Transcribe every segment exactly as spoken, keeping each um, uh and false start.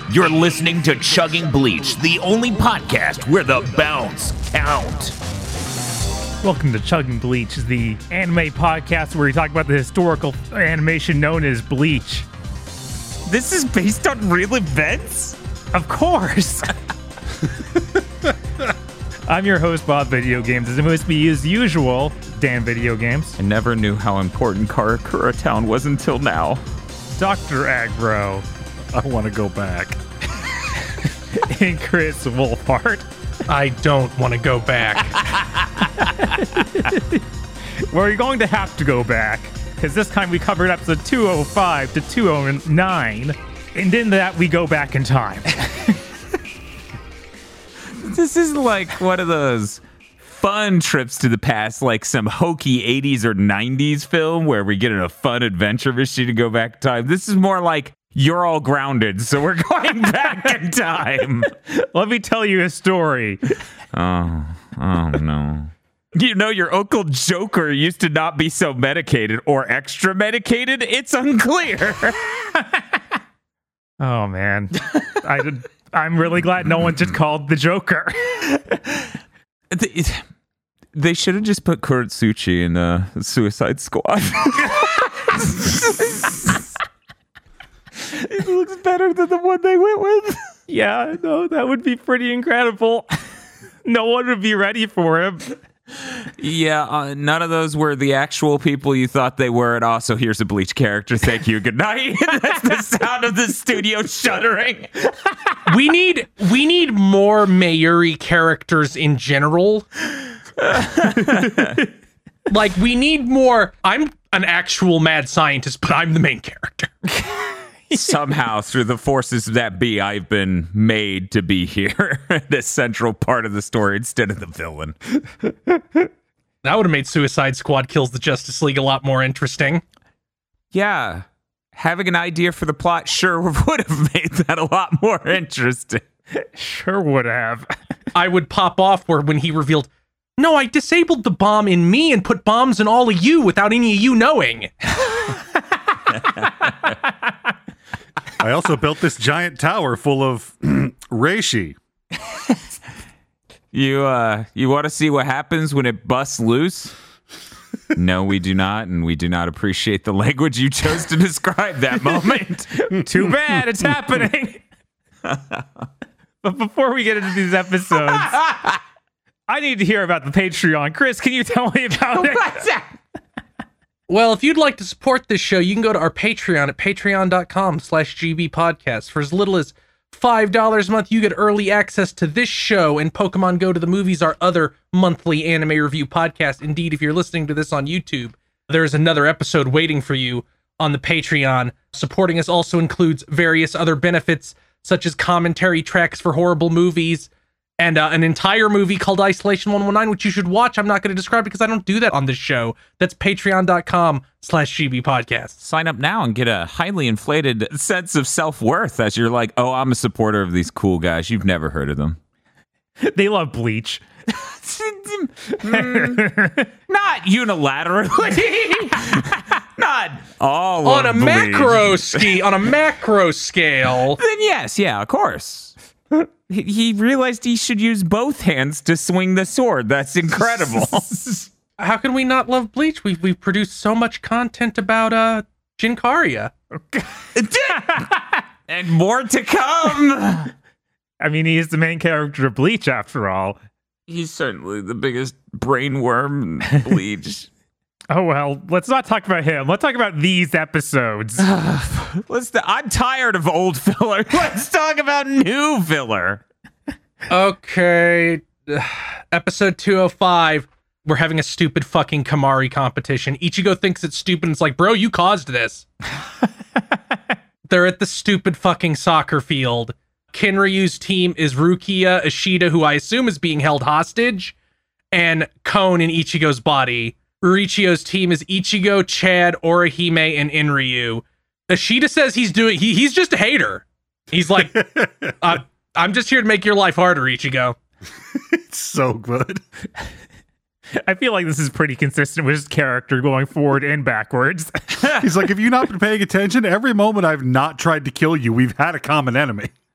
You're listening to Chugging Bleach, the only podcast where the bounds count. Welcome to Chugging Bleach, the anime podcast where we talk about the historical animation known as Bleach. This is based on real events? Of course! I'm your host, Bob Video Games, as it must be as usual, Dan Video Games. I never knew how important Karakura Town was until now. Doctor Aggro. I want to go back. And Chris Wolfhard. I don't want to go back. Well, you're going to have to go back, because this time we covered episode two oh five to two oh nine, and in that we go back in time. This is like one of those fun trips to the past, like some hokey eighties or nineties film where we get in a fun adventure machine to go back in time. This is more like you're all grounded, so we're going back in time. Let me tell you a story. Oh, oh no. You know, your Uncle Joker used to not be so medicated or extra medicated. It's unclear. Oh, man. I did, I'm really glad no one just called the Joker. They, they should have just put Kuratsuchi in uh, Suicide Squad. It looks better than the one they went with. Yeah, no, that would be pretty incredible. No one would be ready for him. Yeah, uh, none of those were the actual people you thought they were. And also, here's a Bleach character. Thank you. Good night. That's the sound of the studio shuddering. We need we need more Mayuri characters in general. Like, we need more. I'm an actual mad scientist, but I'm the main character. Somehow, through the forces that be, I've been made to be here, the central part of the story instead of the villain. That would have made Suicide Squad kills the Justice League a lot more interesting. Yeah, having an idea for the plot sure would have made that a lot more interesting. Sure would have. I would pop off where when he revealed, no, I disabled the bomb in me and put bombs in all of you without any of you knowing. I also built this giant tower full of reishi. You uh, you want to see what happens when it busts loose? No, we do not, and we do not appreciate the language you chose to describe that moment. Too bad it's happening. But before we get into these episodes, I need to hear about the Patreon. Chris, can you tell me about it? Well, if you'd like to support this show, you can go to our Patreon at patreon.com slash GB podcast. For as little as five dollars a month, you get early access to this show and Pokemon Go to the Movies, our other monthly anime review podcast. Indeed, if you're listening to this on YouTube, there's another episode waiting for you on the Patreon. Supporting us also includes various other benefits, such as commentary tracks for horrible movies, and uh, an entire movie called Isolation one nineteen, which you should watch. I'm not going to describe it because I don't do that on this show. That's patreon.com slash GB podcast. Sign up now and get a highly inflated sense of self-worth as you're like, oh, I'm a supporter of these cool guys. You've never heard of them. They love Bleach. mm, not unilaterally. Not all on a Bleach. macro ski on a macro scale. Then yes, yeah, of course. He, he realized he should use both hands to swing the sword. That's incredible. How can we not love Bleach? We've we've produced so much content about uh Jinkaria. And more to come. I mean, he is the main character of Bleach, after all. He's certainly the biggest brainworm in Bleach. Oh, well, let's not talk about him. Let's talk about these episodes. Let's. Th- I'm tired of old filler. Let's talk about new filler. Okay. Episode two oh five. We're having a stupid fucking Kamari competition. Ichigo thinks it's stupid and it's like, bro, you caused this. They're at the stupid fucking soccer field. Kinryu's team is Rukia, Ishida, who I assume is being held hostage, and Kon in Ichigo's body. Riichio's team is Ichigo, Chad, Orihime, and Inryu. Ishida says he's doing, he, he's just a hater. He's like, uh, I'm just here to make your life harder, Ichigo. It's so good. I feel like this is pretty consistent with his character going forward and backwards. He's like, if you've not been paying attention, every moment I've not tried to kill you, we've had a common enemy.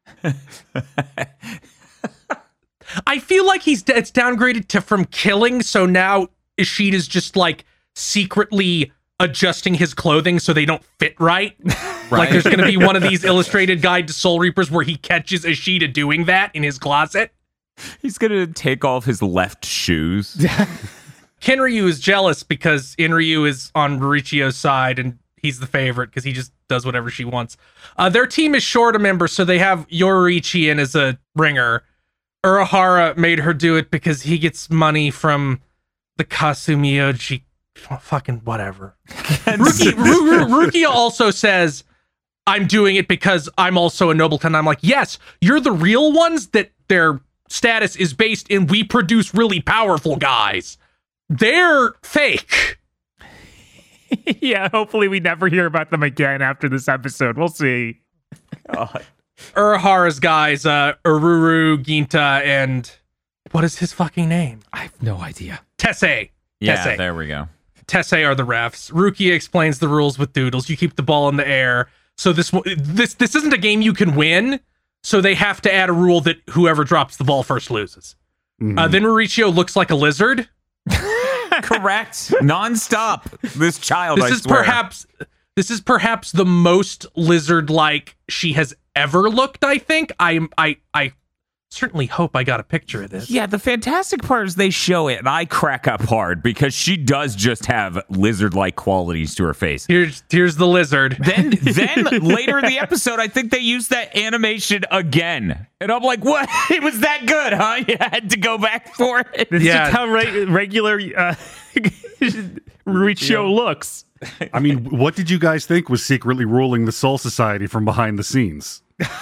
I feel like he's it's downgraded to from killing, so now Ishida's just like secretly adjusting his clothing so they don't fit right. right. Like there's going to be one of these illustrated guide to Soul Reapers where he catches Ishida doing that in his closet. He's going to take off his left shoes. Kinryu is jealous because Inryu is on Mauricio's side and he's the favorite because he just does whatever she wants. Uh, their team is short a member, so they have Yoruichi in as a ringer. Urahara made her do it because he gets money from the Kasumiyoji. Oh, fucking whatever. Ruki, Ru- Ru- Rukia also says, I'm doing it because I'm also a Nobleton. And I'm like, yes, you're the real ones that their status is based in we produce really powerful guys. They're fake. Yeah, hopefully we never hear about them again after this episode. We'll see. God. Urahara's guys, uh, Ururu, Ginta, and what is his fucking name? I have no idea. Tessei. Yeah, Tessei. there we go. Tessei are the refs. Rukia explains the rules with Doodles. You keep the ball in the air. So this this this isn't a game you can win. So they have to add a rule that whoever drops the ball first loses. Mm-hmm. Uh, then Mauricio looks like a lizard. Correct. Non-stop. This child. This I is swear. perhaps this is perhaps the most lizard-like she has ever looked. I think. I I I certainly hope I got a picture of this. Yeah, the fantastic part is they show it, and I crack up hard because she does just have lizard-like qualities to her face. Here's here's the lizard. Then then later in the episode, I think they used that animation again, and I'm like, what? It was that good, huh? You had to go back for it. This Yeah. is how re- regular uh, Mauricio looks. I mean, what did you guys think was secretly ruling the Soul Society from behind the scenes?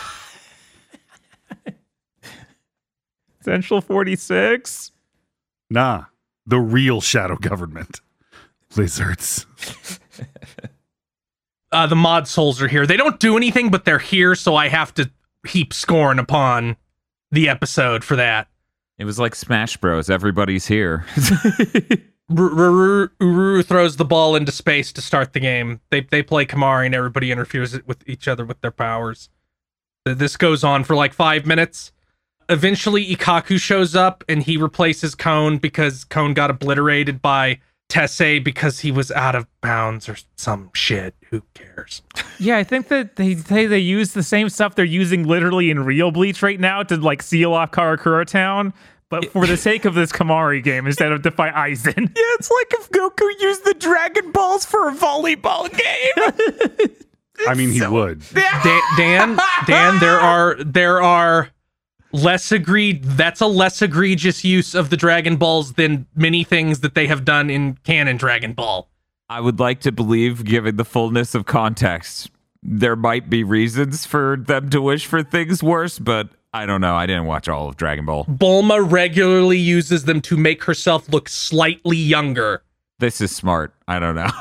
Central forty-six? Nah, the real shadow government. Lizards. Uh, the mod souls are here. They don't do anything, but they're here, so I have to heap scorn upon the episode for that. It was like Smash Bros. Everybody's here. Uru, Uru throws the ball into space to start the game. They they play Kamari and everybody interferes with each other with their powers. This goes on for like five minutes. Eventually, Ikaku shows up and he replaces Cone because Cone got obliterated by Tessei because he was out of bounds or some shit. Who cares? Yeah, I think that they say they use the same stuff they're using literally in real Bleach right now to like seal off Karakura Town. But for the sake of this Kamari game, instead of Defy Aizen. Yeah, it's like if Goku used the Dragon Balls for a volleyball game. I mean, he so- would. Dan, Dan, Dan, there are there are less agreed. That's a less egregious use of the Dragon Balls than many things that they have done in canon Dragon Ball. I would like to believe, given the fullness of context, there might be reasons for them to wish for things worse, but I don't know. I didn't watch all of Dragon Ball. Bulma regularly uses them to make herself look slightly younger. This is smart. I don't know.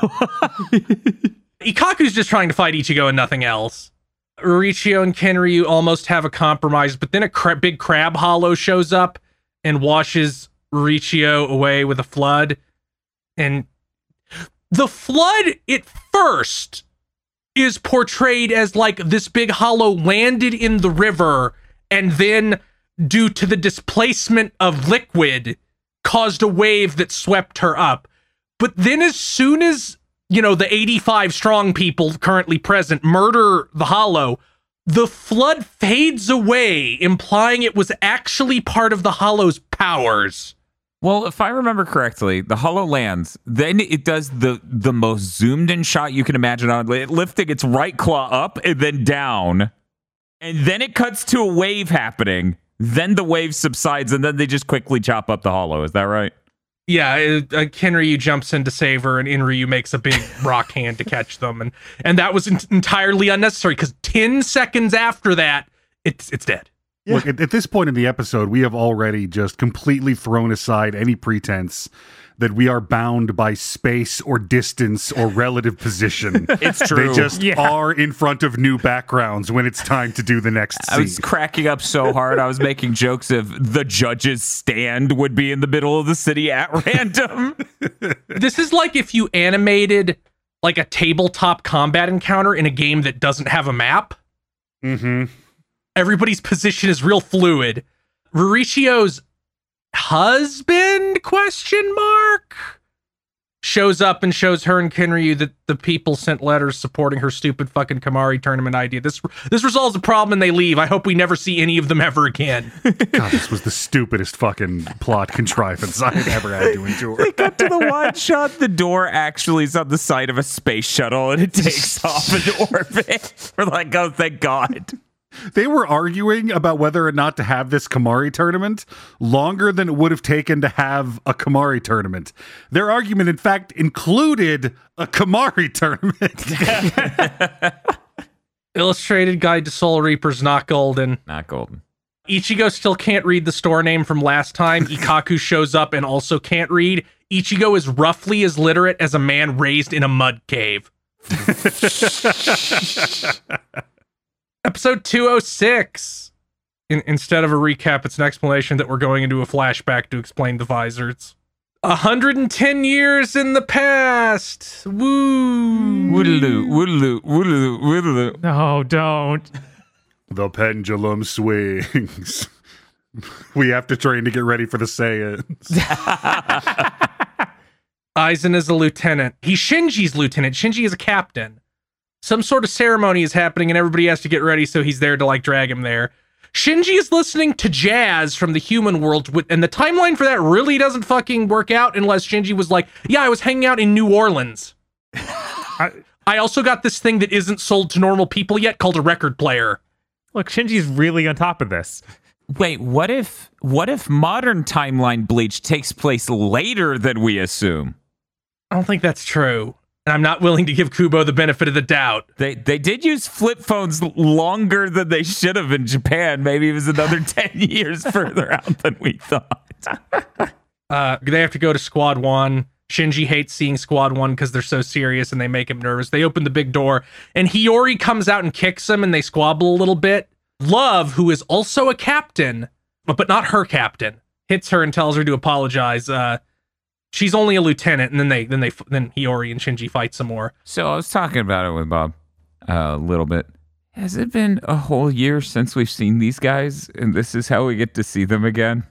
Ikaku's just trying to fight Ichigo and nothing else. Mauricio and Kinryu almost have a compromise, but then a cra- big crab hollow shows up and washes Mauricio away with a flood. And the flood at first is portrayed as like this big hollow landed in the river and then, due to the displacement of liquid, caused a wave that swept her up. But then as soon as, you know, the eighty-five strong people currently present murder the hollow, the flood fades away, implying it was actually part of the hollow's powers. Well, if I remember correctly, the Hollow lands, then it does the the most zoomed in shot you can imagine on it, lifting its right claw up and then down. And then it cuts to a wave happening. Then the wave subsides, and then they just quickly chop up the Hollow. Is that right? Yeah, uh, Kinryu jumps in to save her, and Inryu makes a big rock hand to catch them. And, and that was en- entirely unnecessary, because ten seconds after that, it's it's dead. Yeah. Look, at, at this point in the episode, we have already just completely thrown aside any pretense that we are bound by space or distance or relative position. It's true. They just Yeah. are in front of new backgrounds when it's time to do the next I was scene. cracking up so hard. I was making jokes of the judge's stand would be in the middle of the city at random. This is like if you animated like a tabletop combat encounter in a game that doesn't have a map. Mm-hmm. Everybody's position is real fluid. Mauricio's husband, question mark, shows up and shows her and Kinryu that the people sent letters supporting her stupid fucking Kamari tournament idea. This this resolves the problem and they leave. I hope we never see any of them ever again. God, this was the stupidest fucking plot contrivance I've ever had to endure. They cut to the wide shot. The door actually is on the side of a space shuttle and it takes off into orbit. We're like, oh, thank God. They were arguing about whether or not to have this Kamari tournament longer than it would have taken to have a Kamari tournament. Their argument, in fact, included a Kamari tournament. Illustrated Guide to Soul Reapers, not golden. Not golden. Ichigo still can't read the store name from last time. Ikaku shows up and also can't read. Ichigo is roughly as literate as a man raised in a mud cave. Episode two oh six. In, instead of a recap, it's an explanation that we're going into a flashback to explain the visors. one hundred ten years in the past. Woo. Woodaloo, woodaloo, woodaloo, woodaloo. No, don't. The pendulum swings. We have to train to get ready for the Saiyans. Aizen is a lieutenant. He's Shinji's lieutenant. Shinji is a captain. Some sort of ceremony is happening and everybody has to get ready, so he's there to like drag him there. Shinji is listening to jazz from the human world, with, and the timeline for that really doesn't fucking work out unless Shinji was like, yeah, I was hanging out in New Orleans. I, I also got this thing that isn't sold to normal people yet called a record player. Look, Shinji's really on top of this. Wait, what if what if modern timeline Bleach takes place later than we assume? I don't think that's true. And I'm not willing to give Kubo the benefit of the doubt. They they did use flip phones longer than they should have in Japan. Maybe it was another ten years further out than we thought. uh, they have to go to Squad One. Shinji hates seeing Squad One because they're so serious and they make him nervous. They open the big door and Hiyori comes out and kicks him and they squabble a little bit. Love, who is also a captain, but not her captain, hits her and tells her to apologize. Uh, She's only a lieutenant, and then they, then they, then Hiyori and Shinji fight some more. So I was talking about it with Bob uh, a little bit. Has it been a whole year since we've seen these guys, and this is how we get to see them again?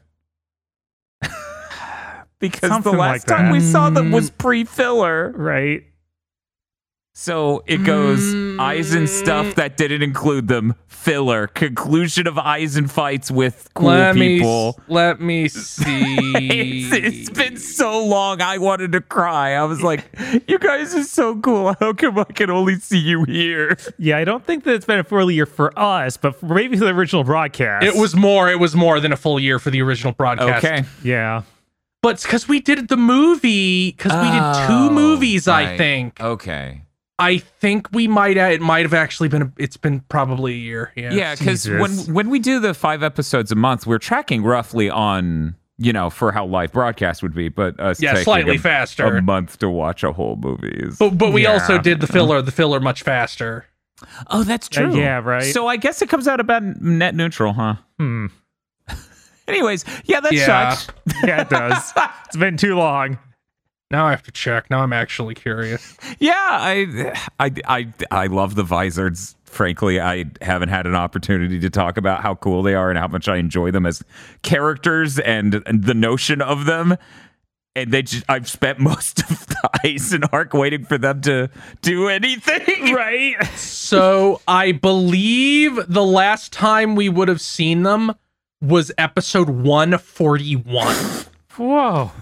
Because Something the last like time that. we saw them was pre-filler, Right? so it goes Mm. Aizen stuff that didn't include them. Filler. Conclusion of Aizen fights with cool let people. Me, let me see. It's, it's been so long. I wanted to cry. I was like, you guys are so cool. How come I can only see you here? Yeah, I don't think that it's been a full year for us, but for maybe for the original broadcast. It was more. It was more than a full year for the original broadcast. Okay. Yeah. But it's because we did the movie. Because we did two movies. I right. think. Okay. I think we might. It might have actually been. A, it's been probably a year. Yeah. Yeah, because Jesus. when when we do the five episodes a month, we're tracking roughly on, you know, for how live broadcast would be, but us Yeah, taking slightly a, faster. a month to watch a whole movie. Is, But but we Yeah. also did the filler. The filler much faster. oh, that's Uh, true. yeah, right. So I guess it comes out about net neutral, huh? Hmm. Anyways, yeah, that Yeah. sucks. Yeah, it does. It's been too long. Now I have to check. Now I'm actually curious. Yeah, I, I, I, I love the Vizards. Frankly, I haven't had an opportunity to talk about how cool they are and how much I enjoy them as characters and, and the notion of them. And they just, I've spent most of the Aizen arc waiting for them to do anything. Right? So I believe the last time we would have seen them was episode one forty-one. Whoa.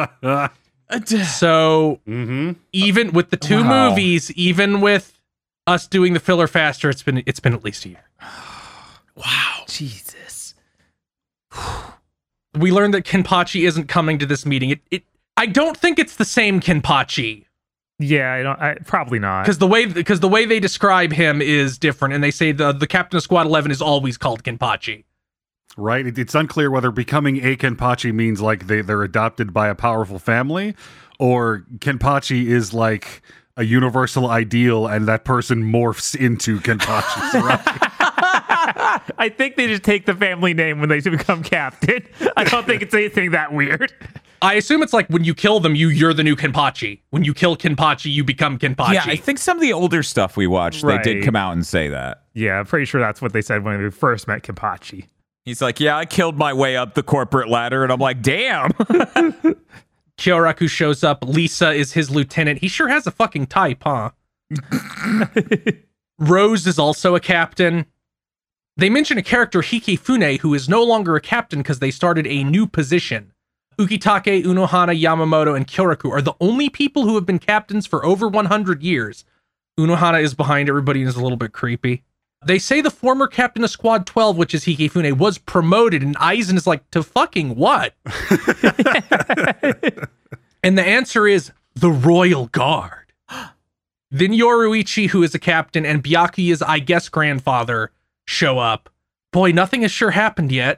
So Mm-hmm. even with the two Wow. movies, even with us doing the filler faster, it's been it's been at least a year. Wow, Jesus. We learned that Kenpachi isn't coming to this meeting. It, it I don't think it's the same Kenpachi Yeah, I don't. I, probably not. because the way because the way they describe him is different, and they say the the captain of Squad eleven is always called Kenpachi. Right? It, it's unclear whether becoming a Kenpachi means like they, they're adopted by a powerful family, or Kenpachi is like a universal ideal and that person morphs into Kenpachi. So, right? I think they just take the family name when they become captain. I don't think it's anything that weird. I assume it's like when you kill them, you you're the new Kenpachi. When you kill Kenpachi, you become Kenpachi. Yeah, I think some of the older stuff we watched, Right. they did come out and say that. Yeah, I'm pretty sure that's what they said when we first met Kenpachi. He's like, yeah, I killed my way up the corporate ladder, and I'm like, damn. Kyoraku shows up. Lisa is his lieutenant. He sure has a fucking type, huh? Rose is also a captain. They mention a character, Hikifune, who is no longer a captain because they started a new position. Ukitake, Unohana, Yamamoto, and Kyoraku are the only people who have been captains for over one hundred years. Unohana is behind everybody and is a little bit creepy. They say the former captain of Squad twelve, which is Hikifune, was promoted, and Aizen is like, to fucking what? And the answer is the Royal Guard. Then Yoruichi, who is a captain, and Byakuya's, I guess, grandfather show up. Boy, nothing has sure happened yet.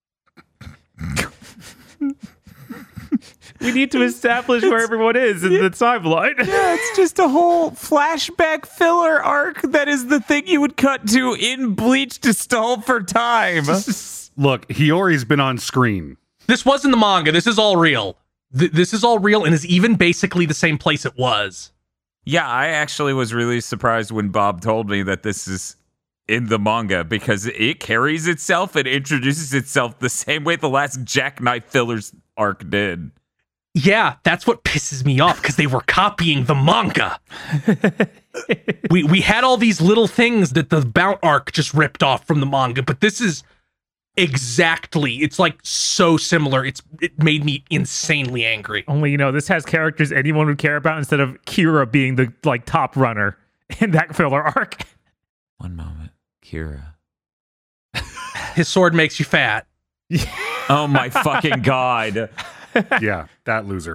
We need to establish where everyone is in the timeline. Yeah, it's just a whole flashback filler arc that is the thing you would cut to in Bleach to stall for time. Look, Hiyori's been on screen. This wasn't the manga. This is all real. Th- this is all real and is even basically the same place it was. Yeah, I actually was really surprised when Bob told me that this is in the manga because it carries itself and introduces itself the same way the last Jackknife fillers arc did. Yeah, that's what pisses me off because they were copying the manga. we we had all these little things that the Bount arc just ripped off from the manga, but this is exactly, it's like so similar. It's it made me insanely angry. Only, you know, this has characters anyone would care about instead of Kira being the like top runner in that filler arc. One moment, Kira. His sword makes you fat. Oh my fucking god. Yeah, that loser.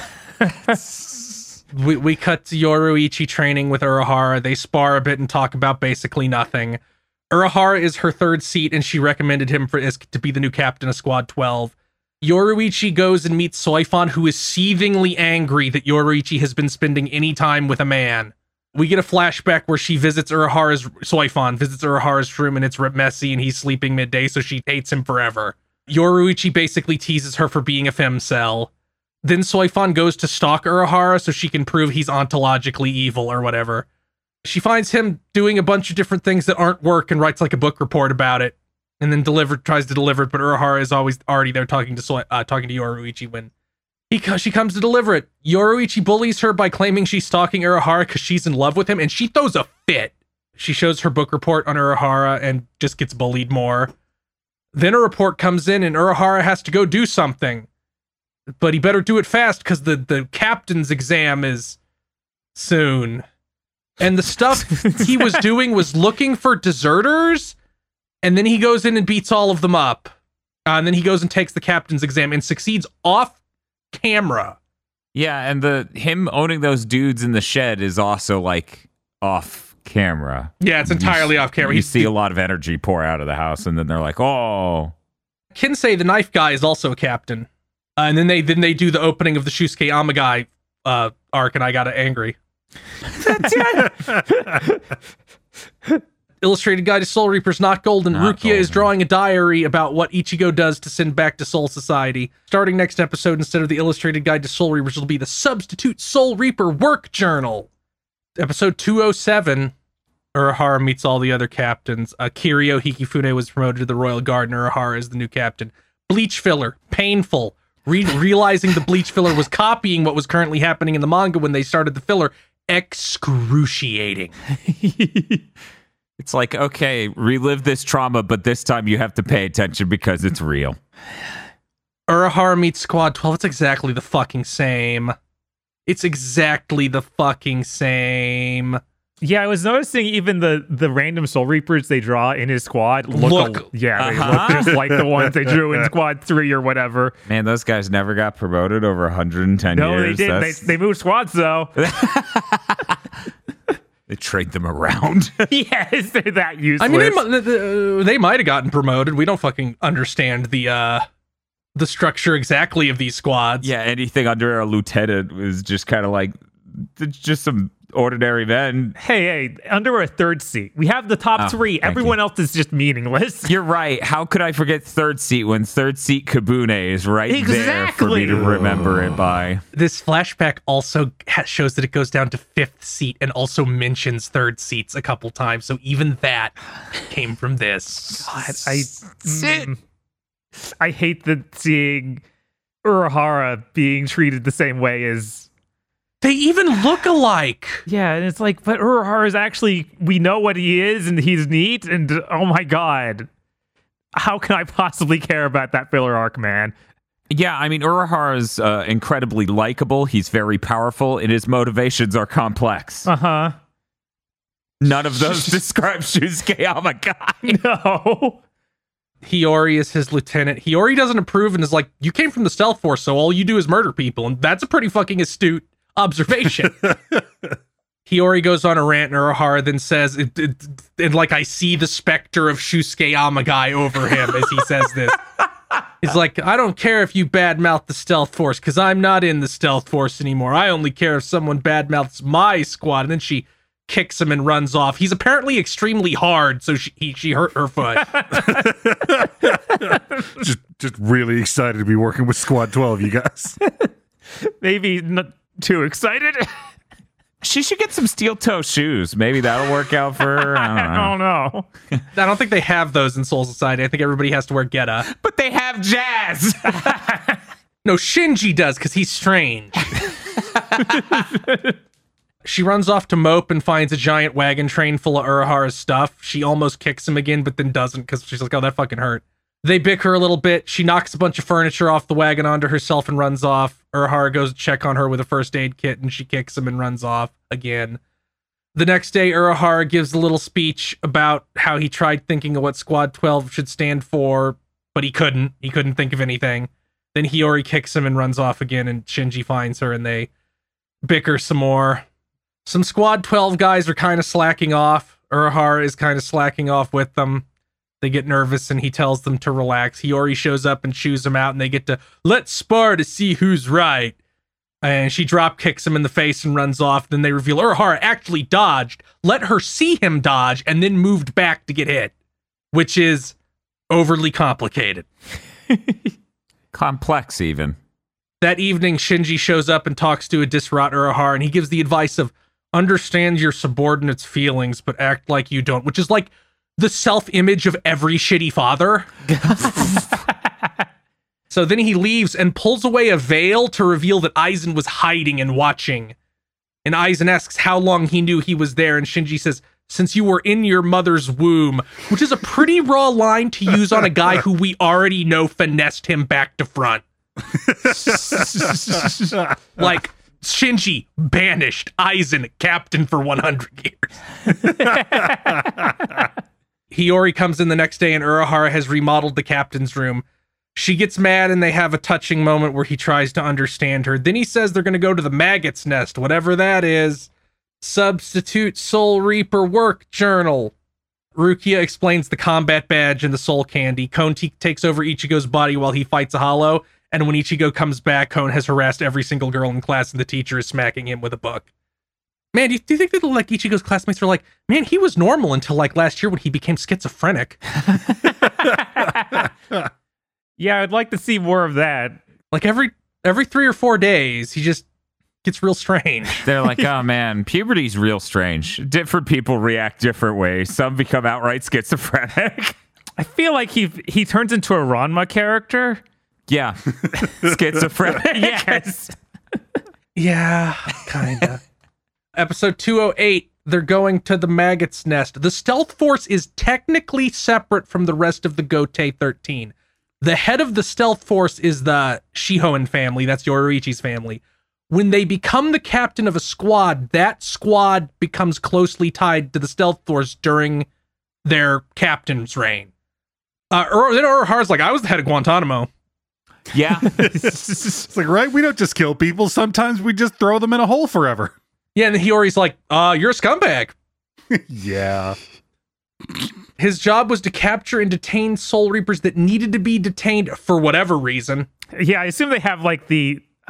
We we cut to Yoruichi training with Urahara. They spar a bit and talk about basically nothing. Urahara is her third seat, and she recommended him for as, to be the new captain of Squad twelve. Yoruichi goes and meets Soifan, who is seethingly angry that Yoruichi has been spending any time with a man. We get a flashback where she visits Urahara's, Soifan visits Urahara's room, and it's messy, and he's sleeping midday, so she hates him forever. Yoruichi basically teases her for being a femcel. Then Soifan goes to stalk Urahara so she can prove he's ontologically evil or whatever. She finds him doing a bunch of different things that aren't work and writes like a book report about it, and then deliver tries to deliver it, but Urahara is always already there talking to Soi, uh, talking to Yoruichi when he she comes to deliver it. Yoruichi bullies her by claiming she's stalking Urahara because she's in love with him, and she throws a fit. She shows her book report on Urahara and just gets bullied more. Then a report comes in and Urahara has to go do something. But he better do it fast because the, the captain's exam is soon. And the stuff he was doing was looking for deserters, and then he goes in and beats all of them up. Uh, and then he goes and takes the captain's exam and succeeds off camera. Yeah, and the him owning those dudes in the shed is also like off camera. Yeah, it's entirely you, off camera. You He's, see a lot of energy pour out of the house, and then they're like, "Oh." Kinsei, the knife guy, is also a captain, uh, and then they then they do the opening of the Shusuke Amagai uh, arc, and I got angry. Illustrated Guide to Soul Reapers, not golden. Not Rukia is golden. drawing a diary about what Ichigo does to send back to Soul Society. Starting next episode, instead of the Illustrated Guide to Soul Reapers, it'll be the Substitute Soul Reaper Work Journal. Episode two oh seven, Urahara meets all the other captains. Uh, Kirio Hikifune was promoted to the Royal Guard, and Urahara is the new captain. Bleach filler, painful. Re- realizing the bleach filler was copying what was currently happening in the manga when they started the filler, excruciating. It's like, okay, relive this trauma, but this time you have to pay attention because it's real. Urahara meets Squad twelve. It's exactly the fucking same. It's exactly the fucking same. Yeah, I was noticing even the the random Soul Reapers they draw in his squad look, Look. a- yeah, they Uh-huh. look just like the ones they drew in Squad three or whatever. Man, those guys never got promoted over one hundred ten No, years. they didn't. They, That's- they moved squads though. they trade them around. Yes, they're that useless. I mean, they, mi- th- th- they might have gotten promoted. We don't fucking understand the uh, the structure exactly of these squads. Yeah, anything under a lieutenant was just kind of like it's just some ordinary men. Hey, hey, under a third seat. We have the top Oh, three. thank Everyone you. else is just meaningless. You're right. How could I forget third seat when third seat Kabune is right there for me Exactly. to remember it by? This flashback also ha- shows that it goes down to fifth seat and also mentions third seats a couple times. So even that came from this. God, I, mm, I hate the seeing Urahara being treated the same way as. They even look alike. Yeah, and it's like, but Urahara is actually, we know what he is and he's neat, and oh my god. How can I possibly care about that filler arc, man? Yeah, I mean, Urahara's uh, incredibly likable. He's very powerful, and his motivations are complex. Uh-huh. None of those describe Shusuke Amagai. No. Hiyori is his lieutenant. Hiyori doesn't approve and is like, you came from the stealth force, so all you do is murder people. And that's a pretty fucking astute observation. Hiyori goes on a rant, and Urahara then says, it, it, and like, I see the specter of Shusuke Amagai over him as he says this. He's like, I don't care if you badmouth the stealth force, because I'm not in the stealth force anymore. I only care if someone badmouths my squad. And then she kicks him and runs off. He's apparently extremely hard, so she he, she hurt her foot. just just really excited to be working with Squad twelve, you guys. Maybe not too excited. She should get some steel toe shoes. Maybe that'll work out for her. I don't know. I don't know. I don't think they have those in Soul Society. I think everybody has to wear Geta. But they have jazz. No, Shinji does, because he's strange. She runs off to mope and finds a giant wagon train full of Urahara's stuff. She almost kicks him again, but then doesn't, because she's like, oh, that fucking hurt. They bicker a little bit. She knocks a bunch of furniture off the wagon onto herself and runs off. Urahara goes to check on her with a first aid kit, and she kicks him and runs off again. The next day, Urahara gives a little speech about how he tried thinking of what Squad twelve should stand for, but he couldn't. He couldn't think of anything. Then Hiyori kicks him and runs off again, and Shinji finds her, and they bicker some more. Some Squad twelve guys are kind of slacking off. Urahara is kind of slacking off with them. They get nervous, and he tells them to relax. Hiyori shows up and chews them out, and they get to, let's spar to see who's right. And she drop kicks him in the face and runs off. Then they reveal Urahara actually dodged, let her see him dodge, and then moved back to get hit, which is overly complicated. Complex, even. That evening, Shinji shows up and talks to a distraught Urahara, and he gives the advice of, understand your subordinates' feelings, but act like you don't, which is like the self-image of every shitty father. So then he leaves and pulls away a veil to reveal that Aizen was hiding and watching. And Aizen asks how long he knew he was there, and Shinji says, since you were in your mother's womb, which is a pretty raw line to use on a guy who we already know finessed him back to front. Like, Shinji, banished. Aizen, captain for one hundred years. Hiyori comes in the next day, and Urahara has remodeled the captain's room. She gets mad, and they have a touching moment where he tries to understand her. Then he says they're going to go to the Maggot's Nest, whatever that is. Substitute Soul Reaper work journal. Rukia explains the combat badge and the soul candy. Kon t- takes over Ichigo's body while he fights a hollow, and when Ichigo comes back, Kon has harassed every single girl in class, and the teacher is smacking him with a book. Man, do you, do you think that like Ichigo's classmates are like, man, he was normal until like last year when he became schizophrenic? Yeah, I'd like to see more of that. Like every every three or four days, he just gets real strange. They're like, oh man, puberty's real strange. Different people react different ways. Some become outright schizophrenic. I feel like he he turns into a Ranma character. Yeah. Schizophrenic. Yes. Yeah, kinda. Episode two oh eight, they're going to the Maggot's Nest. The Stealth Force is technically separate from the rest of the Gotei thirteen. The head of the Stealth Force is the Shihoin family. That's Yoruichi's family. When they become the captain of a squad, that squad becomes closely tied to the Stealth Force during their captain's reign. Uh, Ur- then Urahara's like, I was the head of Guantanamo. Yeah. It's like, right? We don't just kill people. Sometimes we just throw them in a hole forever. Yeah, and Hiyori's like, uh, you're a scumbag. Yeah. His job was to capture and detain Soul Reapers that needed to be detained for whatever reason. Yeah, I assume they have like the uh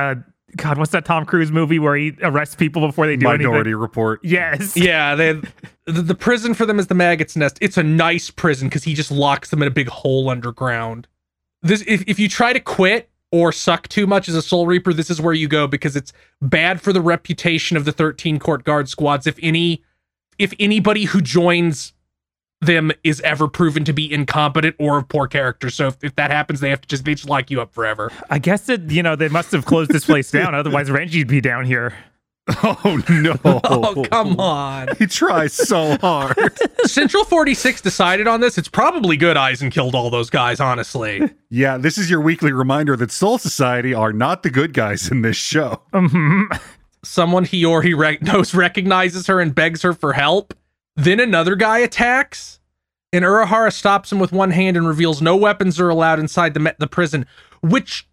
God, what's that Tom Cruise movie where he arrests people before they do Minority anything? Report. Yes. Yeah, they the, the prison for them is the Maggot's Nest. It's a nice prison because he just locks them in a big hole underground. This if, if you try to quit or suck too much as a Soul Reaper, this is where you go because it's bad for the reputation of the thirteen Court Guard squads. If any if anybody who joins them is ever proven to be incompetent or of poor character. So if, if that happens, they have to just, they just lock you up forever. I guess that, you know, they must have closed this place down. Otherwise, Renji'd be down here. Oh, no. Oh, come on. He tries so hard. Central forty-six decided on this. It's probably good Aizen killed all those guys, honestly. Yeah, this is your weekly reminder that Soul Society are not the good guys in this show. Mm-hmm. Someone Hiyori rec- knows recognizes her and begs her for help. Then another guy attacks, and Urahara stops him with one hand and reveals no weapons are allowed inside the me- the prison, which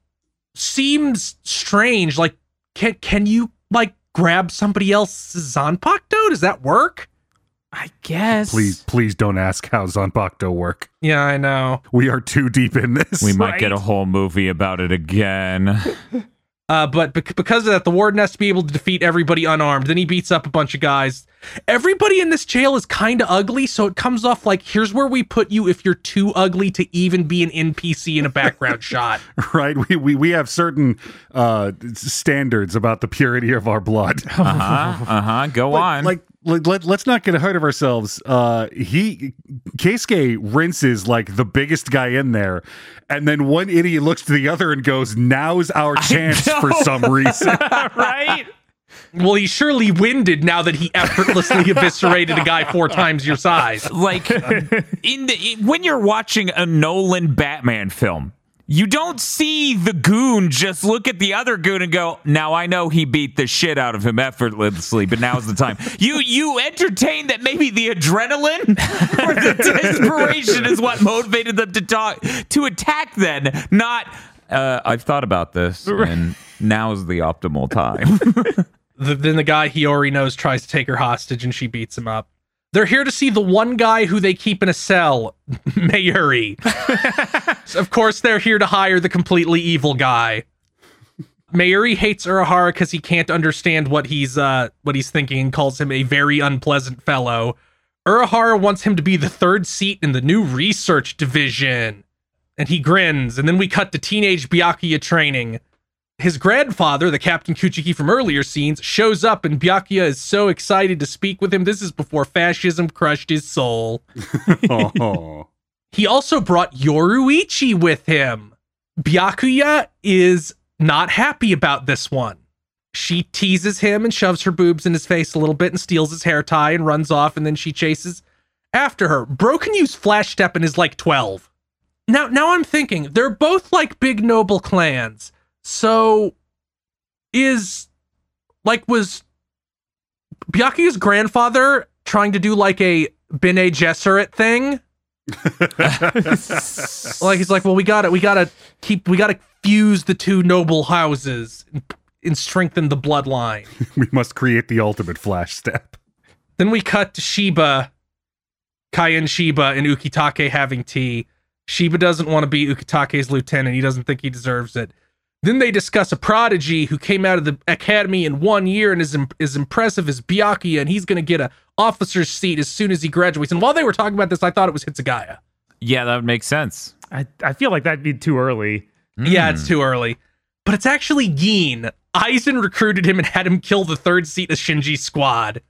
seems strange. Like, can can you like grab somebody else's Zanpakuto? Does that work? I guess. Please, please don't ask how Zanpakuto work. Yeah, I know. We are too deep in this. We might Right. get a whole movie about it again. Uh, but bec- because of that, the warden has to be able to defeat everybody unarmed. Then he beats up a bunch of guys. Everybody in this jail is kind of ugly, so it comes off like, here's where we put you if you're too ugly to even be an N P C in a background shot. Right? We, we we have certain uh, standards about the purity of our blood. Uh huh. Uh huh. Go But, on. Like, like let, let's not get ahead of ourselves. Uh, he Keisuke rinses like the biggest guy in there, and then one idiot looks to the other and goes, "Now's our chance." For some reason. Right? Well, he's surely winded now that he effortlessly eviscerated a guy four times your size. like in the when you're watching a Nolan Batman film, you don't see the goon just look at the other goon and go, now I know he beat the shit out of him effortlessly, but now's the time. You you entertain that maybe the adrenaline or the desperation is what motivated them to talk to attack then, not uh, I've thought about this and now's the optimal time. The, then the guy Hiyori knows tries to take her hostage and she beats him up. They're here to see the one guy who they keep in a cell, Mayuri. So of course, they're here to hire the completely evil guy. Mayuri hates Urahara because he can't understand what he's uh, what he's thinking and calls him a very unpleasant fellow. Urahara wants him to be the third seat in the new research division. And he grins, and then we cut to teenage Byakuya training. His grandfather, the Captain Kuchiki from earlier scenes, shows up and Byakuya is so excited to speak with him. This is before fascism crushed his soul. Oh. He also brought Yoruichi with him. Byakuya is not happy about this one. She teases him and shoves her boobs in his face a little bit and steals his hair tie and runs off, and then she chases after her. Bro can use Flash Step and is like twelve. Now, now I'm thinking, they're both like big noble clans. So, is, like, was Byakuya's grandfather trying to do, like, a Bene Gesserit thing? Like, he's like, well, we gotta, we gotta keep, we gotta fuse the two noble houses and, and strengthen the bloodline. We must create the ultimate flash step. Then we cut to Shiba, Kaien Shiba, and Ukitake having tea. Shiba doesn't want to be Ukitake's lieutenant. He doesn't think he deserves it. Then they discuss a prodigy who came out of the academy in one year and is im- as impressive as Byakuya, and he's going to get a officer's seat as soon as he graduates. And while they were talking about this, I thought it was Hitsugaya. Yeah, that would make sense. I, I feel like that'd be too early. Mm. Yeah, it's too early. But it's actually Gin. Aizen recruited him and had him kill the third seat of Shinji's squad.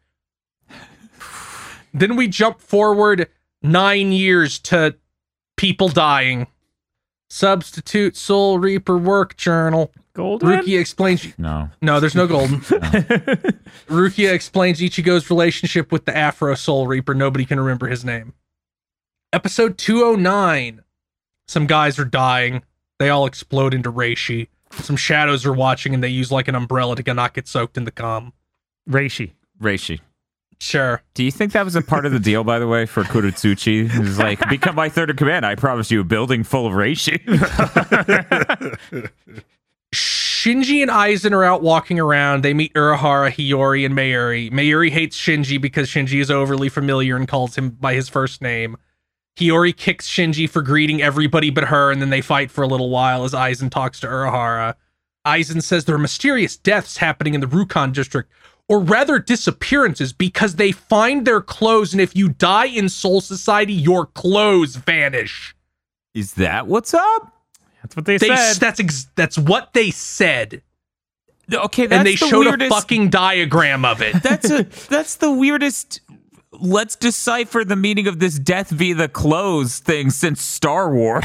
Then we jump forward nine years to people dying. Substitute Soul Reaper work journal. Golden? Rukia explains... No. No, there's no golden. Rukia explains Ichigo's relationship with the Afro Soul Reaper. Nobody can remember his name. Episode two oh nine. Some guys are dying. They all explode into Reishi. Some shadows are watching and they use like an umbrella to not get soaked in the cum. Reishi. Reishi. Sure. Do you think that was a part of the deal, by the way, for Kurotsuchi? It was like, become my third in command. I promise you a building full of reishi. Shinji and Aizen are out walking around. They meet Urahara, Hiyori, and Mayuri. Mayuri hates Shinji because Shinji is overly familiar and calls him by his first name. Hiyori kicks Shinji for greeting everybody but her, and then they fight for a little while as Aizen talks to Urahara. Aizen says there are mysterious deaths happening in the Rukon district, or rather disappearances, because they find their clothes, and if you die in Soul Society, your clothes vanish. Is that what's up? That's what they, They said. that's ex- that's what they said, Okay, that's and they the showed weirdest, a fucking diagram of it. That's a that's the weirdest. Let's decipher the meaning of this death via the clothes thing since Star Wars.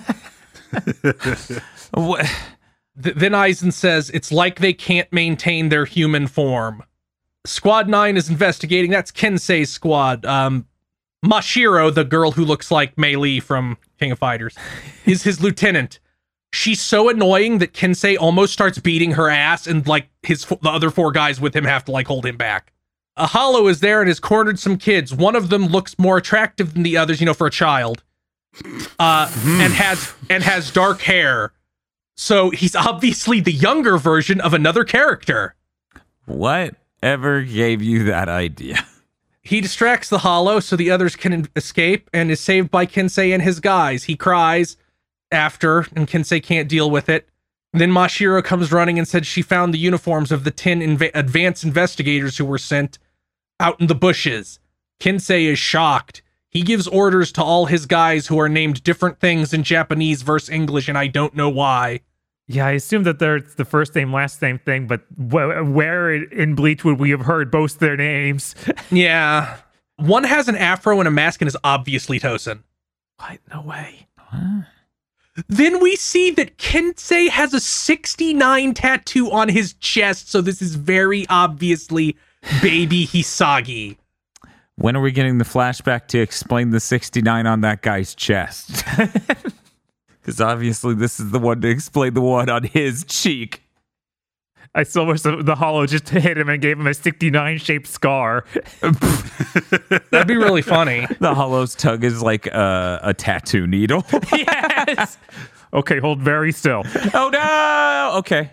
What? Th- then Aizen says it's like they can't maintain their human form. Squad nine is investigating. That's Kensei's squad. Um, Mashiro, the girl who looks like Mei Lee from King of Fighters, is his lieutenant. She's so annoying that Kensei almost starts beating her ass, and like his the other four guys with him have to like hold him back. A Hollow is there and has cornered some kids. One of them looks more attractive than the others, you know, for a child, uh, and has and has dark hair. So he's obviously the younger version of another character. Whatever gave you that idea? He distracts the Hollow so the others can escape and is saved by Kensei and his guys. He cries after, and Kensei can't deal with it. Then Mashiro comes running and said she found the uniforms of the ten inv- advanced investigators who were sent out in the bushes. Kensei is shocked. He gives orders to all his guys who are named different things in Japanese versus English, and I don't know why. Yeah, I assume that they're the first name, last name thing, but wh- where in Bleach would we have heard both their names? Yeah. One has an afro and a mask and is obviously Tosen. What? No way. Then we see that Kensei has a sixty-nine tattoo on his chest, so this is very obviously baby Hisagi. When are we getting the flashback to explain the sixty-nine on that guy's chest? Because obviously this is the one to explain the one on his cheek. I still wish the, the Hollow just hit him and gave him a sixty-nine shaped scar. That'd be really funny. The Hollow's tongue is like a, a tattoo needle. Yes. Okay, hold very still. Oh no! Okay.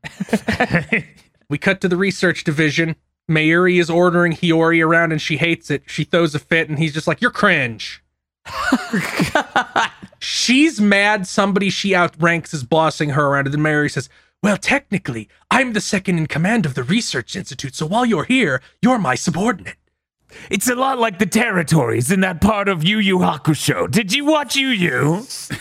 We cut to the research division. Mayuri is ordering Hiyori around and she hates it. She throws a fit and he's just like, "You're cringe." She's mad somebody she outranks is bossing her around, and then Mayuri says, "Well, technically, I'm the second in command of the Research Institute, so while you're here, you're my subordinate." It's a lot like the territories in that part of Yu Yu Hakusho. Did you watch Yu Yu?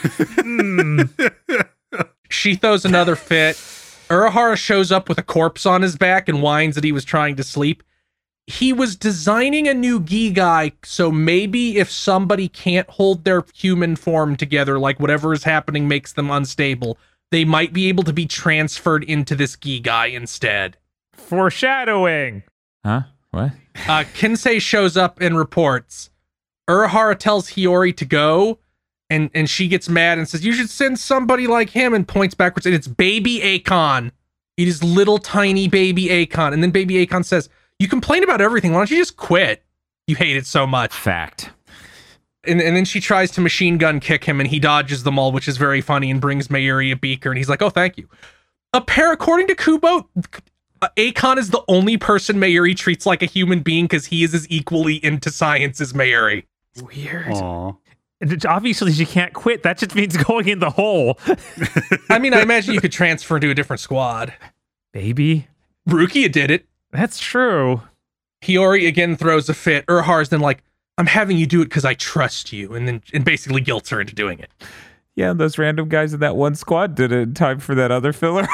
She throws another fit. Urahara shows up with a corpse on his back and whines that he was trying to sleep. He was designing a new Gigai, so maybe if somebody can't hold their human form together, like whatever is happening makes them unstable, they might be able to be transferred into this Gigai instead. Foreshadowing. Huh? What? Uh, Kensei shows up and reports. Urahara tells Hiyori to go, and, and she gets mad and says, "You should send somebody like him," and points backwards, and it's baby Akon. It is little tiny baby Akon. And then baby Akon says, "You complain about everything. Why don't you just quit? You hate it so much." Fact. And, and then she tries to machine gun kick him, and he dodges them all, which is very funny, and brings Mayuri a beaker, and he's like, "Oh, thank you." A pair, according to Kubo, uh, Akon is the only person Mayuri treats like a human being because he is as equally into science as Mayuri. Weird. Aw. And it- obviously, she can't quit. That just means going in the hole. I mean, I imagine you could transfer to a different squad. Baby. Rukia did it. That's true. Hiyori again throws a fit. Urahara's then like, "I'm having you do it because I trust you," and then and basically guilts her into doing it. Yeah, those random guys in that one squad did it in time for that other filler.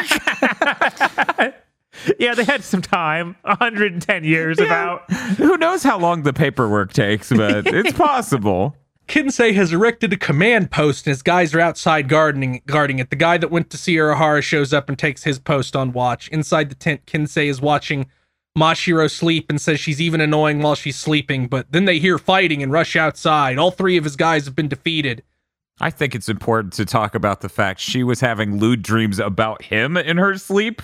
Yeah, they had some time. one hundred ten years about. Who knows how long the paperwork takes, but it's possible. Kensei has erected a command post, and his guys are outside guarding, guarding it. The guy that went to see Urahara shows up and takes his post on watch. Inside the tent, Kensei is watching Mashiro sleep and says she's even annoying while she's sleeping, but then they hear fighting and rush outside. All three of his guys have been defeated. I think it's important to talk about the fact she was having lewd dreams about him in her sleep.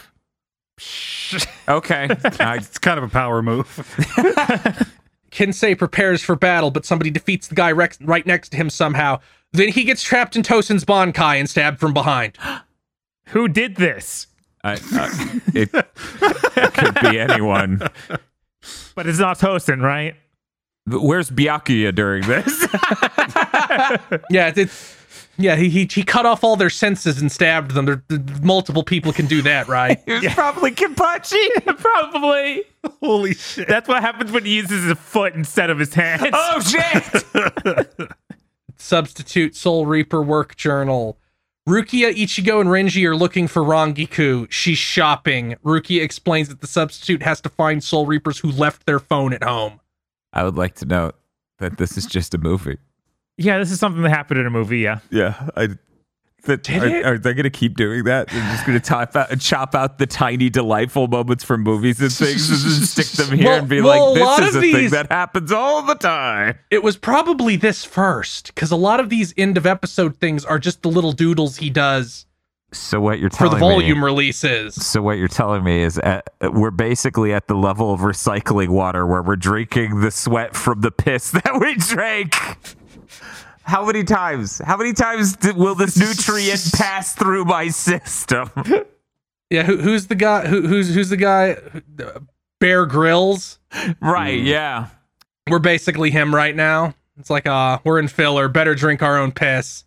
Okay. I, It's kind of a power move. Kensei prepares for battle, but somebody defeats the guy rex- right next to him somehow. Then he gets trapped in Tosen's Bankai and stabbed from behind. Who did this? I, uh, it, it could be anyone. But it's not Tosin, right? Where's Byakuya during this? Yeah, it's, it's yeah. He, he he cut off all their senses and stabbed them. There, there- multiple people can do that, right? It was probably Kenpachi. Probably. Holy shit. That's what happens when he uses his foot instead of his hands. Oh shit! Substitute Soul Reaper work journal. Rukia, Ichigo, and Renji are looking for Rangiku. She's shopping. Rukia explains that the substitute has to find Soul Reapers who left their phone at home. I would like to note that this is just a movie. Yeah, this is something that happened in a movie, yeah. Yeah, I. That, Did are, it? are they going to keep doing that? They're just going to chop out, chop out the tiny, delightful moments from movies and things, and just stick them here Well- and be well, a like, lot "This is of a thing these- that happens all the time." It was probably this first, because a lot of these end of episode things are just the little doodles he does So what you're for telling the volume me? releases. So what you're telling me is at, we're basically at the level of recycling water, where we're drinking the sweat from the piss that we drank. How many times? How many times did, will this nutrient pass through my system? Yeah, who, who's the guy? Who, who's who's the guy? Bear Grylls. Right? Yeah. We're basically him right now. It's like, uh, we're in filler. Better drink our own piss.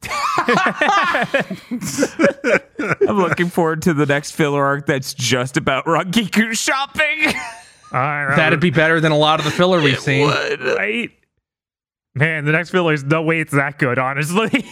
I'm looking forward to the next filler arc that's just about Rangiku shopping. Uh, That'd be better than a lot of the filler we've seen. right. Man, the next filler is no way it's that good, honestly.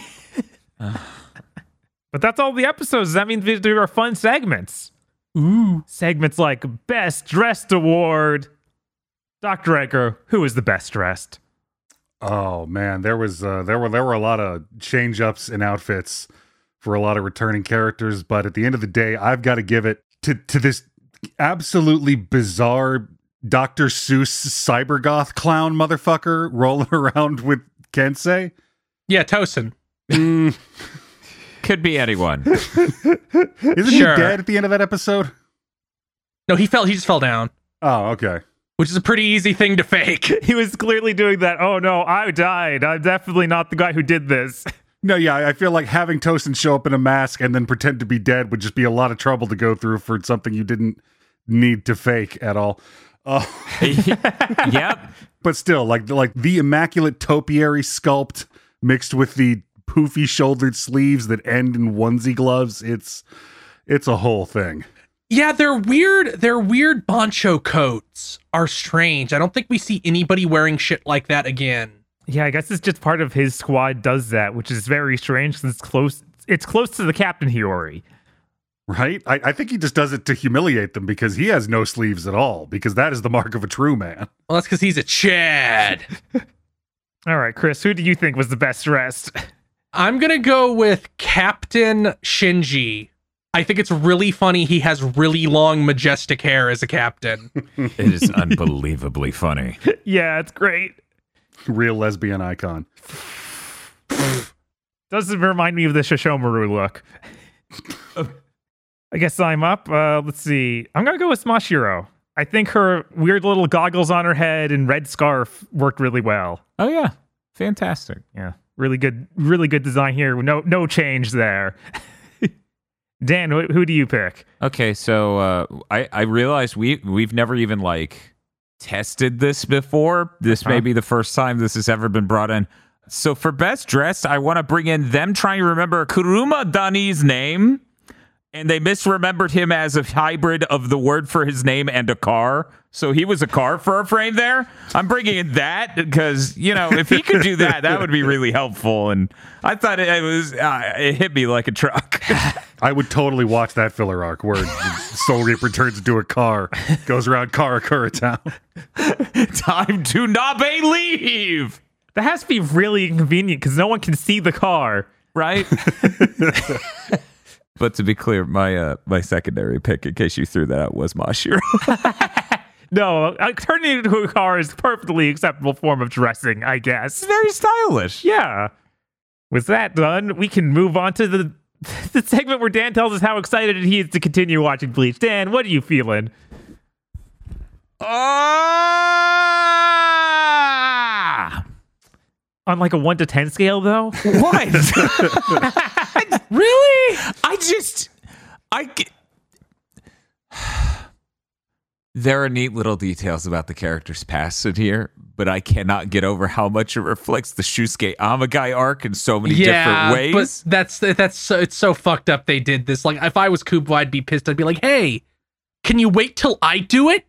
But that's all the episodes. That means we do our fun segments. Ooh. Segments like Best Dressed Award. Doctor Edgar, who is the best dressed? Oh man, there was uh, there were there were a lot of change ups in outfits for a lot of returning characters, but at the end of the day, I've got to give it to to this absolutely bizarre Doctor Seuss cybergoth clown motherfucker rolling around with Kensei. Yeah, Tosin. Mm, Could be anyone. isn't Sure. he dead at the end of that episode? No, he fell. He just fell down, Oh, okay. which is a pretty easy thing to fake. He was clearly doing that. Oh no, I died. I'm definitely not the guy who did this. No, yeah, I I feel like having Tosin show up in a mask and then pretend to be dead would just be a lot of trouble to go through for something you didn't need to fake at all. Uh, Yep. but still, like like the immaculate topiary sculpt mixed with the poofy shouldered sleeves that end in onesie gloves, it's it's a whole thing. Yeah, their weird, their weird poncho coats are strange. I don't think we see anybody wearing shit like that again. Yeah, I guess it's just part of his squad does that, which is very strange since it's close. It's close to the Captain Hiyori. Right? I, I think he just does it to humiliate them because he has no sleeves at all, because that is the mark of a true man. Well, that's because he's a Chad. All right, Chris, who do you think was the best dressed? I'm gonna go with Captain Shinji. I think it's really funny he has really long, majestic hair as a captain. It is unbelievably funny. Yeah, it's great. Real lesbian icon. Doesn't remind me of the Shishomaru look. I guess I'm up. Uh, let's see. I'm gonna go with Smashiro. I think her weird little goggles on her head and red scarf worked really well. Oh yeah, fantastic. Yeah, really good, really good design here. No, no change there. Dan, wh- who do you pick? Okay, so uh, I I realized we we've never even like tested this before. This may Uh-huh. be the first time this has ever been brought in. So for best dressed, I want to bring in them trying to remember Kuruma Dani's name, and they misremembered him as a hybrid of the word for his name and a car. So he was a car for a frame there. I'm bringing in that because, you know, if he could do that, that would be really helpful. And I thought it, it was, uh, it hit me like a truck. I would totally watch that filler arc where Soul Reaper turns into a car, goes around Karakura Town. Time to Nabe leave, That has to be really inconvenient because no one can see the car. right? But to be clear, my uh, my secondary pick, in case you threw that out, was Mashiro. No, uh, turning into a car is a perfectly acceptable form of dressing, I guess. Very stylish. Yeah. With that done, we can move on to the the segment where Dan tells us how excited he is to continue watching Bleach. Dan, what are you feeling? Ah! On like a one to ten scale, though? What? Really? I just, I. ge- There are neat little details about the character's past in here, but I cannot get over how much it reflects the Shusuke Amagai arc in so many Yeah, different ways. but that's that's so, it's so fucked up they did this. Like, if I was Kubo, I'd be pissed. I'd be like, hey, can you wait till I do it?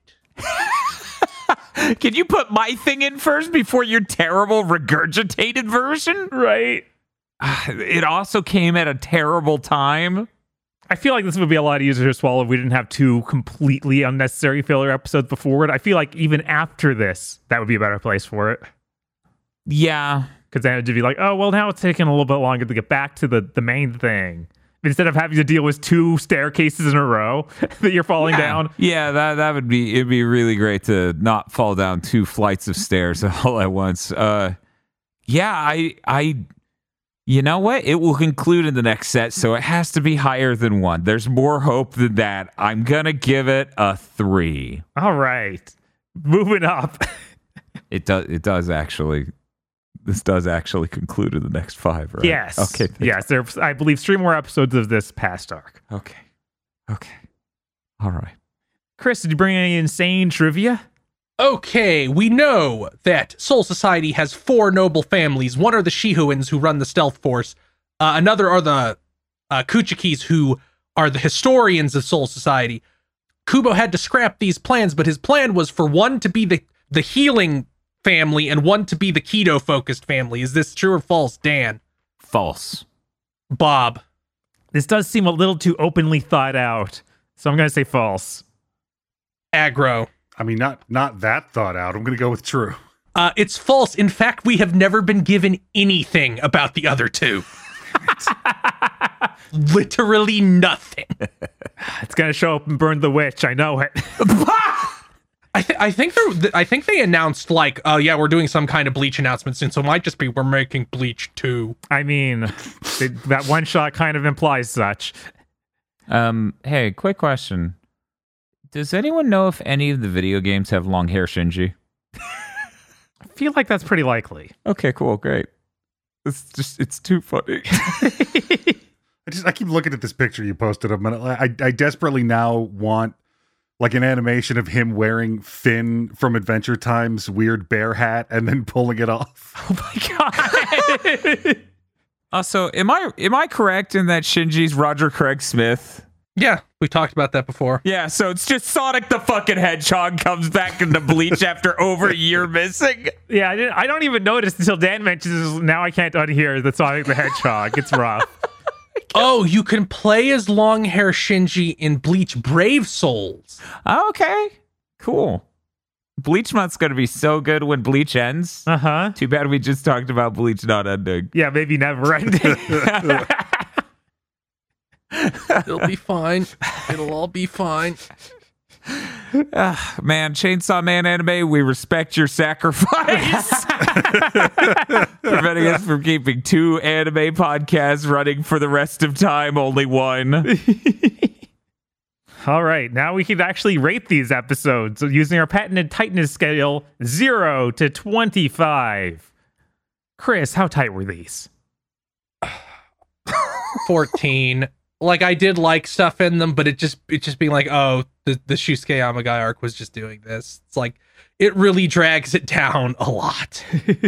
Can you put my thing in first before your terrible regurgitated version? Right. It also came at a terrible time. I feel like this would be a lot easier to swallow if we didn't have two completely unnecessary filler episodes before it. I feel like even after this, that would be a better place for it. Yeah. Because then it would be like, oh, well, now it's taking a little bit longer to get back to the, the main thing. Instead of having to deal with two staircases in a row that you're falling yeah. down. Yeah, that that would be, it'd be really great to not fall down two flights of stairs all at once. Uh, yeah, I, I, you know what? It will conclude in the next set, so it has to be higher than one. There's more hope than that. I'm going to give it a three. All right. Moving up. It does, it does actually. This does actually conclude in the next five, right? Yes. Okay. Yes. There's, I believe, three more episodes of this past arc. Okay. Okay. All right. Chris, did you bring any insane trivia? Okay, we know that Soul Society has four noble families. One are the Shihuans, who run the Stealth Force. Uh, another are the uh, Kuchikis, who are the historians of Soul Society. Kubo had to scrap these plans, but his plan was for one to be the, the healing family and one to be the keto-focused family. Is this true or false, Dan? False. Bob? This does seem a little too openly thought out, so I'm going to say false. Aggro? I mean, not not that thought out. I'm going to go with true. Uh, it's false. In fact, we have never been given anything about the other two. Literally nothing. It's going to show up and burn the witch. I know it. I, th- I think they I think they announced like, oh yeah, we're doing some kind of Bleach announcement soon, so it might just be we're making Bleach two. I mean, they, that one shot kind of implies such. Um. Hey, quick question. Does anyone know if any of the video games have long hair Shinji? I feel like that's pretty likely. Okay, cool, great. It's just, it's too funny. I just I keep looking at this picture you posted of him, and I I desperately now want like an animation of him wearing Finn from Adventure Time's weird bear hat and then pulling it off. Oh my god. Also, am I am I correct in that Shinji's Roger Craig Smith? Yeah, we talked about that before. Yeah, so it's just Sonic the fucking Hedgehog comes back into Bleach after over a year missing. Yeah, I didn't. I don't even notice until Dan mentions. Now I can't unhear the Sonic the Hedgehog. It's rough. Oh, you can play as long hair Shinji in Bleach Brave Souls. Okay, cool. Bleach Month's gonna be so good when Bleach ends. Uh huh. Too bad we just talked about Bleach not ending. Yeah, maybe never ending. It'll be fine. It'll all be fine. Uh, man, Chainsaw Man anime, we respect your sacrifice. Preventing us from keeping two anime podcasts running for the rest of time, only one. All right, now we can actually rate these episodes using our patented tightness scale, zero to twenty-five. Chris, how tight were these? fourteen. Like, I did like stuff in them, but it just it just being like, oh, the, the Shusuke Amagai arc was just doing this. It's like, it really drags it down a lot.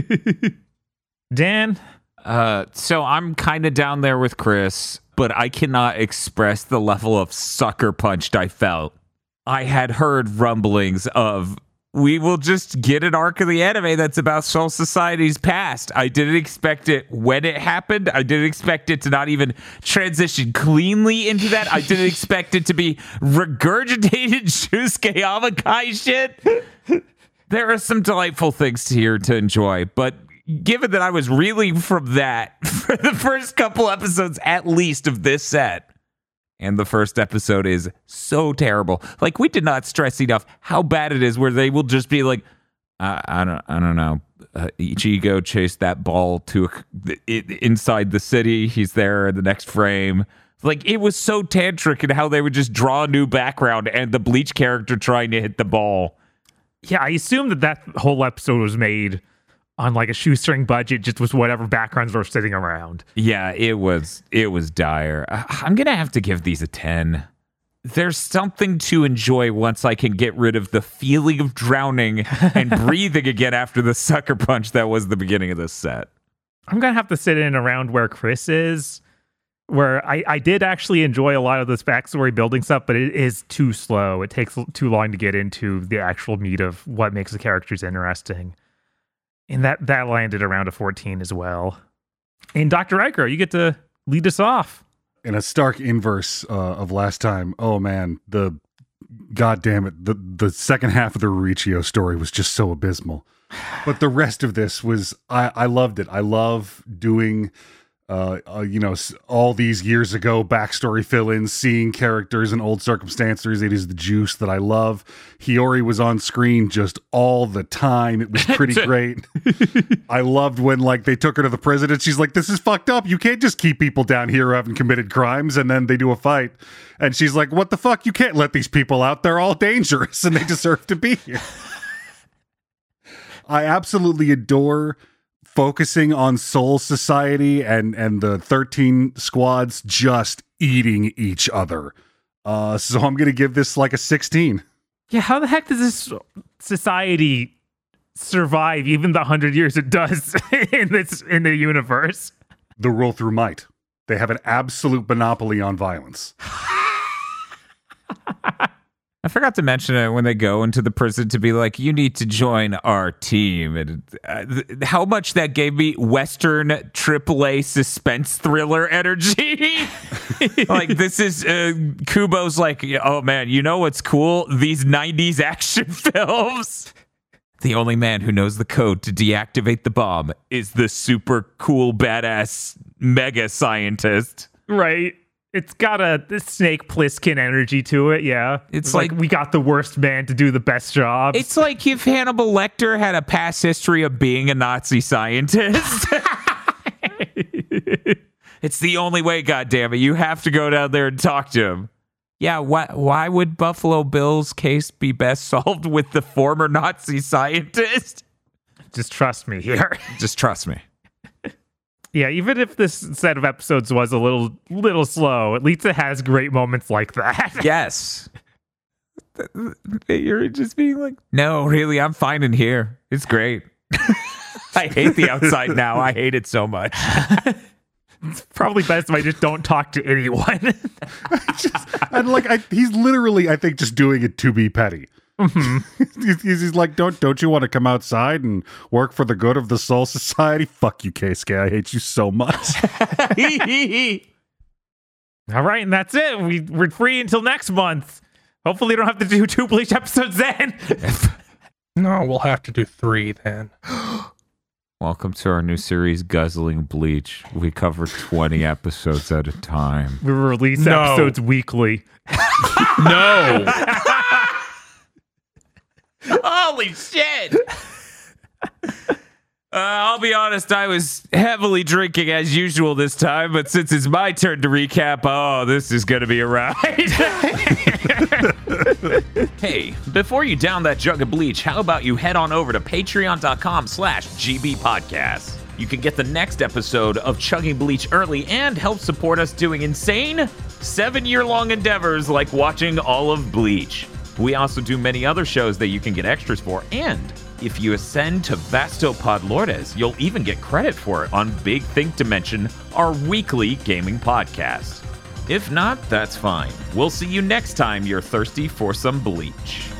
Dan? Uh, so I'm kind of down there with Chris, but I cannot express the level of sucker punched I felt. I had heard rumblings of, we will just get an arc of the anime that's about Soul Society's past. I didn't expect it when it happened. I didn't expect it to not even transition cleanly into that. I didn't expect it to be regurgitated Shusuke Amagai shit. There are some delightful things here to enjoy, but given that I was reeling from that for the first couple episodes at least of this set, and the first episode is so terrible. Like, we did not stress enough how bad it is, where they will just be like, I, I don't, I don't know. Uh, Ichigo chased that ball to a, it, inside the city. He's there in the next frame. Like, it was so tantric in how they would just draw a new background and the Bleach character trying to hit the ball. Yeah, I assume that that whole episode was made on like a shoestring budget, just with whatever backgrounds were sitting around. Yeah, it was it was dire. I, I'm gonna have to give these a ten. there's something to enjoy once I can get rid of the feeling of drowning and breathing again after the sucker punch that was the beginning of this set. I'm going to have to sit in around where Chris is, where I, I did actually enjoy a lot of this backstory building stuff, but it is too slow. It takes too long to get into the actual meat of what makes the characters interesting. And that, that landed around a fourteen as well. And Doctor Iker, you get to lead us off. In a stark inverse uh, of last time, oh man, the god damn it, the the second half of the Riichio story was just so abysmal. But the rest of this was, I, I loved it. I love doing, uh, uh, you know, all these years ago backstory fill-ins, seeing characters in old circumstances. It is the juice that I love. Hiyori was on screen just all the time. It was pretty great. I loved when, like, they took her to the prison and she's like, this is fucked up. You can't just keep people down here who haven't committed crimes. And then they do a fight. And she's like, what the fuck? You can't let these people out. They're all dangerous and they deserve to be here. I absolutely adore focusing on Soul Society and, and the thirteen squads just eating each other. Uh, so I'm going to give this like a sixteen. Yeah, how the heck does this society survive even the hundred years it does in this in the universe? The rule through might. They have an absolute monopoly on violence. I forgot to mention it when they go into the prison to be like, you need to join our team. And uh, th- how much that gave me Western triple A suspense thriller energy. Like, this is uh, Kubo's like, oh man, you know what's cool? These nineties action films. The only man who knows the code to deactivate the bomb is the super cool, badass mega scientist. Right. It's got a this Snake Plissken energy to it, yeah. It's, it's like, like we got the worst man to do the best job. It's like if Hannibal Lecter had a past history of being a Nazi scientist. It's the only way, goddammit. You have to go down there and talk to him. Yeah, why, why would Buffalo Bill's case be best solved with the former Nazi scientist? Just trust me here. Just trust me. Yeah, even if this set of episodes was a little little slow, at least it has great moments like that. Yes. You're just being like, no, really, I'm fine in here. It's great. I hate the outside now. I hate it so much. It's probably best if I just don't talk to anyone. just, and like, I, he's literally, I think, just doing it to be petty. Mm-hmm. he's, he's like, don't don't you want to come outside and work for the good of the Soul Society? Fuck you, Keisuke. I hate you so much. All right, and that's it. We, we're free until next month. Hopefully, we don't have to do two Bleach episodes then. No, we'll have to do three then. Welcome to our new series, Guzzling Bleach. We cover twenty episodes at a time. We release No. episodes weekly. No. Holy shit! Uh, I'll be honest, I was heavily drinking as usual this time, but since it's my turn to recap, oh, this is going to be a ride. Hey, before you down that jug of bleach, how about you head on over to patreon.com slash GB podcast. You can get the next episode of Chugging Bleach early and help support us doing insane seven-year-long endeavors like watching all of Bleach. We also do many other shows that you can get extras for, and if you ascend to Vastopod Lourdes, you'll even get credit for it on Big Think Dimension, our weekly gaming podcast. If not, that's fine. We'll see you next time you're thirsty for some bleach.